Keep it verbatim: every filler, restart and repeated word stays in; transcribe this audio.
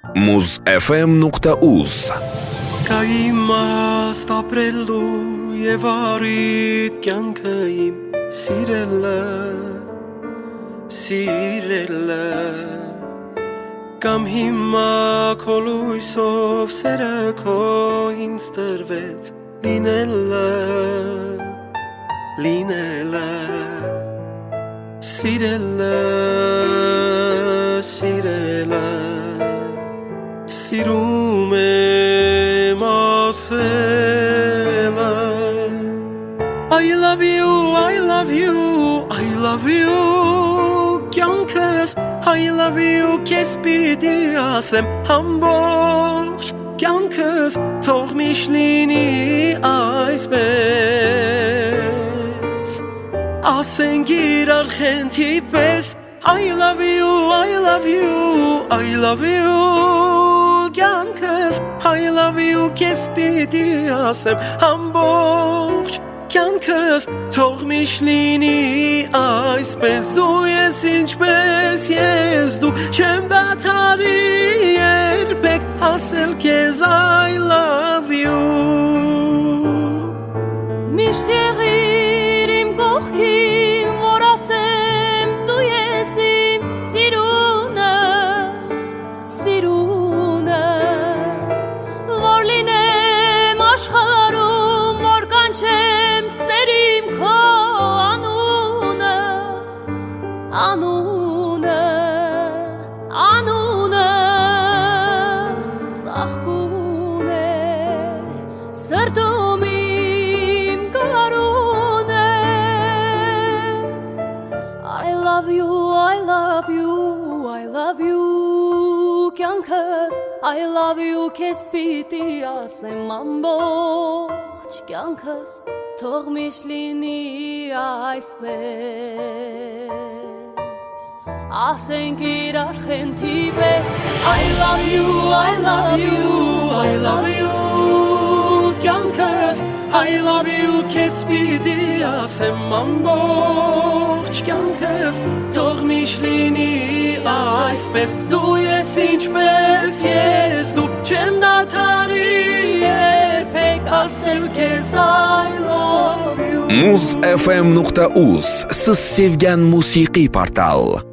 muz f m nuqta uz Կայիմաստ ապրելու և արիդ կյանքը իմ սիրելը, սիրելը Կամ հիմա քո լույսով սերը քո ինձ տրվեց լինելը, լինելը Սիրելը, սիրելը Սիրում եմ ասելը I love you, I love you, I love you Կյանքս I love you Քեզ պիտի ասեմ ամբողջ Կյանքս թող միշտ լինի այսպես Ասենք իրար խենթի պես I love you, I love you, I love you Կյանքս I love you Քեզ պիտի ասեմ ամբողջ Կյանքս թող միշտ լինի այսպես Դու ես ինչպես ես դու Չեմ դադարի երբեք ասել քեզ I love you Միշտ եղիր իմ կողքին որ ասեմ դու ես իմ սիրունը Սիրունը որ լինեմ աշխարհում որ կանչեմ սերիմ քո անունը Անունը Անունը ծաղկուն է սրտում իմ կարուն է I love you, I love you, I love you Կյանքս I love you Քեզ պիտի ասեմ ամբողջ Կյանքս թող միշտ լինի այսպես Ասենք իրար խենթի պես I love you, I love you, I love you Կյանքս I love you Քեզ պիտի ասեմ ամբողջ Կյանքս թող միշտ լինի այսպես Դու ես ինչպես ես դու Չեմ դադարի երբեք ասել քեզ I love you muz f m nuqta uz Siz sevgan musiqiy portal